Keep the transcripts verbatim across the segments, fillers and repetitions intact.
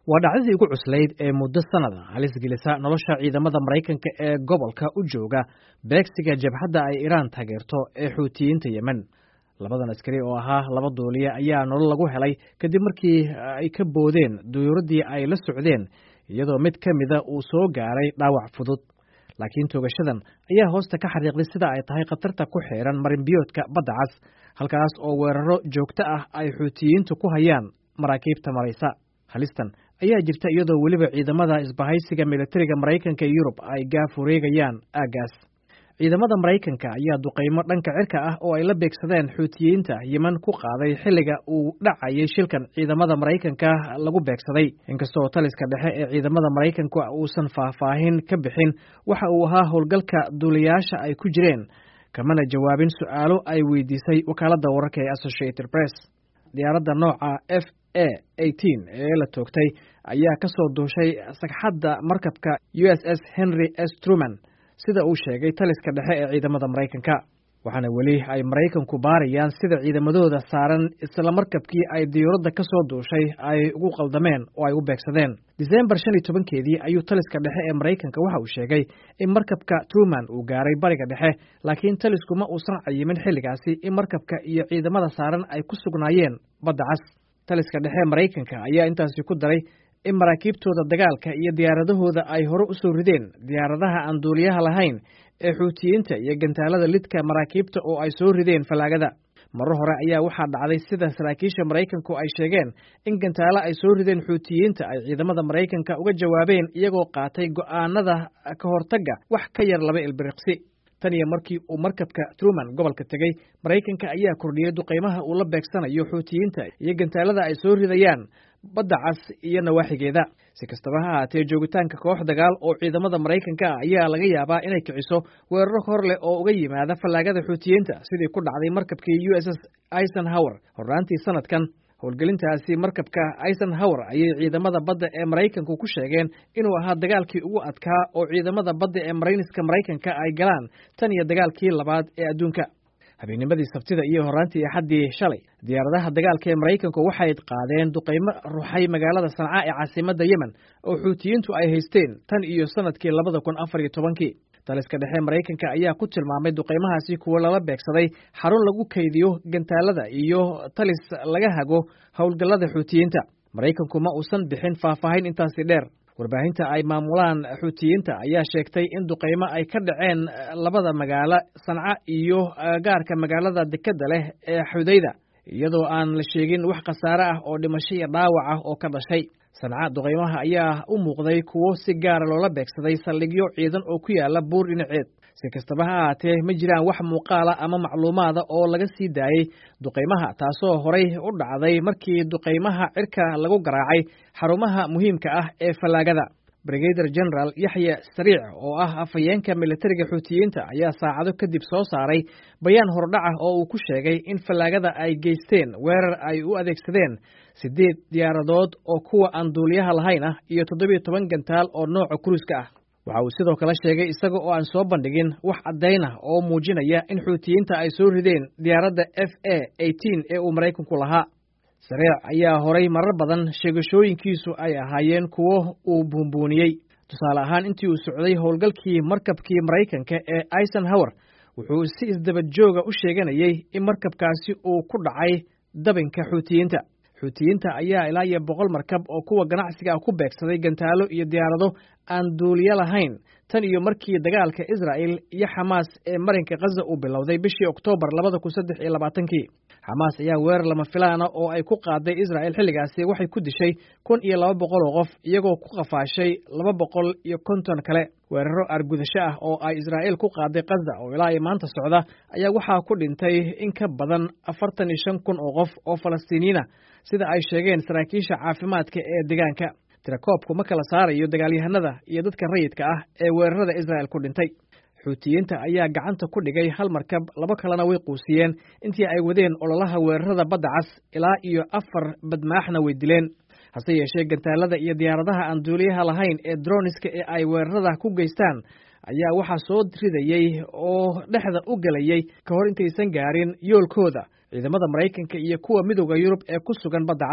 waa dhacdadii ugu cuslayd ee muddo sanada halis gelisa nolosha ciidamada Maraykanka ee gobolka u jooga beegsiga jabhadda ay Iiraan taageerto ee Xuutiyiinta Yemen. Labadan askari oo ahaa laba duuliye ayaa nolol lagu helay kadib markii ay ka boodeen duyuuradii ay la socdeen iyadoo mid ka mida uu soo gaaray dhaawac fudud. laakiin toogashadan ayaa hoosta ka xariiqday sida ay tahay khatarta ku xeeran marinbiyoodka badda cas, halkaas oo weeraro joogto ah ay Xuutiyiintu ku hayaan maraakiibta maraysa. Halistan ayaa jirta iyadoo weliba ciidamada isbahaysiga militariga Maraykanka iyo Yurub ay gaaf wareegayaan aagaas. ciidamada Maraykanka ayaa duqeymo dhanka cirka ah oo ay la beegsadeen Xuutiyiinta Yemen ku qaaday xilliga uu dhacayay shilkan ciidamada Maraykanka lagu beegsaday, inkastoo taliska dhexe ee ciidamada Maraykanka uusan faahfaahin ka bixin waxa uu ahaa howlgalka duuliyaasha ay ku jireen, kamana jawaabin su'aalo ay weydiisay wakaaladda wararka ee Associated Press. diyaaradda nooca F A eighteen ee la toogtay ayaa ka soo duushay sagxadda markabka U S S Henry S Truman, sida uu sheegay taliska dhexe ee ciidamada Maraykanka. waxaana weli ay Maraykanku baarayaan sida ciidamadooda saaran isla markabkii ay diyaaradda ka soo duushay ay ugu qaldameen oo ay u beegsadeen. December shan iyo tobankeedii ayuu taliska dhexe ee Maraykanka waxa uu sheegay in markabka Truman uu gaaray bariga dhexe, laakiin talisku ma uusan cayimin xilligaasi in markabka iyo ciidamada saaran ay ku sugnaayeen badda cas. taliska dhexe Maraykanka ayaa intaasi ku daray in maraakiibtooda dagaalka iyo diyaaradahooda ay hore u soo rideen diyaaradaha aan duuliyaha lahayn ee Xuutiyiinta iyo gantaalada lidka maraakiibta oo ay soo rideen falaagada. marar hore ayaa waxaa dhacday sida saraakiisha Maraykanku ay sheegeen in gantaalo ay soo rideen Xuutiyiinta ay ciidamada Maraykanka uga jawaabeen iyagoo qaatay go'aanada ka hortagga wax ka yar laba ilbiriqsi. tan iyo markii uu markabka Truman gobolka tegay, Maraykanka ayaa kordhiyay duqeymaha uu la beegsanayo Xuutiyiinta iyo gantaalada ay soo ridayaan badda cas iyo nawaaxigeeda. si kastaba ha ahaatee, joogitaanka koox dagaal oo ciidamada Maraykanka ah ayaa laga yaabaa inay kiciso weeraro hor leh oo uga yimaada fallaagada Xuutiyiinta, sidii ku dhacday markabkii U S S Eisenhower horraantii sanadkan. howlgelintaasi markabka Eisenhower ayay ciidamada badda ee Maraykanku ku sheegeen inuu ahaa dagaalkii ugu adkaa oo ciidamada badda ee Marayniska Maraykanka ay galaan tan iyo dagaalkii labaad ee adduunka. habeennimadii Sabtida iyo horraantii Axaddii shalay, diyaaradaha dagaalka ee Maraykanku waxay qaadeen duqeymo ruxay magaalada Sanca ee caasimadda Yemen oo Xuutiyiintu ay haysteen tan iyo sanadkii labada kun afar iyo tobankii. taliska dhexe Maraykanka ayaa ku tilmaamay duqeymahaasi kuwa lala beegsaday xarun lagu kaydiyo gantaalada iyo talis laga hago howlgallada Xuutiyiinta. Maraykanku ma uusan bixin faahfaahin intaasi dheer. warbaahinta ay maamulaan Xuutiyiinta ayaa sheegtay in duqeymo ay ka dhaceen labada magaalo Sanca iyo gaarka magaalada dekedda leh ee Xudayda, iyadoo aan la sheegin wax khasaare ah oo dhimasho iyo dhaawac ah oo ka dhashay. Sanca duqeymaha ayaa u muuqday kuwo si gaara loola beegsaday saldhigyo ciidan oo ku yaala buur dhinaceed. si kastaba ha ahaatee, ma jiraan wax muuqaala ama macluumaada oo laga sii daayey duqeymaha, taasoo horay u dhacday markii duqeymaha cirka lagu garaacay xarumaha muhiimka ah ee fallaagada. Brigadier General Yaxya Sariic oo ah afhayeenka militariga Xuutiyiinta ayaa saacado kadib soo saaray bayaan hordhac ah oo uu ku sheegay in fallaagada ay geysteen weerar ay u adeegsadeen sideed diyaaradood oo kuwa aan duuliyaha lahayn ah iyo toddobiyo toban gantaal oo nooca kruiska ah. waxa uu sidoo kale sheegay isaga oo aan soo bandhigin wax caddayn ah oo muujinaya in Xuutiyiinta ay soo rideen diyaaradda F A eighteen ee uu Maraykanku lahaa. Sariic ayaa horay marar badan sheegashooyinkiisu ay ahaayeen kuwo uu buunbuuniyey. tusaale ahaan, intii uu socday howlgalkii markabkii Maraykanka ee Eisenhower, wuxuu si isdaba jooga u sheeganayay in markabkaasi uu ku dhacay dabinka Xuutiyiinta. Xuutiyiinta ayaa ilaa iyo boqol markab oo kuwa ganacsiga ah ku beegsaday gantaalo iyo diyaarado aan duuliye lahayn tan iyo markii dagaalka Israa'il iyo Xamaas ee marinka Gaza uu bilowday bishii Oktoobar labada kun saddex iyo labaatankii. Xamaas ayaa weerar lama filaan ah oo ay ku qaaday Israa'il xilligaasi waxay ku dishay kun iyo laba boqol oo qof, iyagoo ku qafaashay laba boqol iyo konton kale. weeraro argudasho ah oo ay Israa'il ku qaaday Gaza oo ilaa iyo maanta socda ayaa waxaa ku dhintay in ka badan afartan iyo shan kun oo qof oo Falastiiniyiin ah, sida ay sheegeen saraakiisha caafimaadka ee deegaanka. tirakoobku ma kala saarayo dagaalyahanada iyo dadka rayidka ah ee weerarada Israa'il ku dhintay. Xuutiyiinta ayaa gacanta ku dhigay hal markab, laba kalena way quusiyeen intii ay wadeen ololaha weerarada badda cas, ilaa iyo afar badmaaxna way dileen. hase yeeshee, gantaalada iyo diyaaradaha aan duuliyaha lahayn ee droniska ee ay weerarada ku geystaan ayaa waxaa soo ridayey oo dhexda u galayay ka hor intaysan gaarin yoolkooda ciidamada Maraykanka iyo kuwa midowda Yurub ee ku sugan badda cas.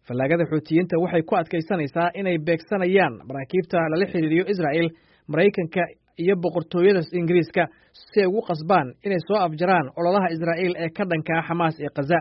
fallaagada xuutiyiinta waxay ku adkaysanaysaa inay beegsanayaan maraakiibta lala xiriiriyo Israa'iil, Maraykanka iyo boqortooyada Ingiriiska si ay ugu qasbaan inay soo afjaraan ololaha Israa'iil ee ka dhanka ah Xamaas ee Gaza.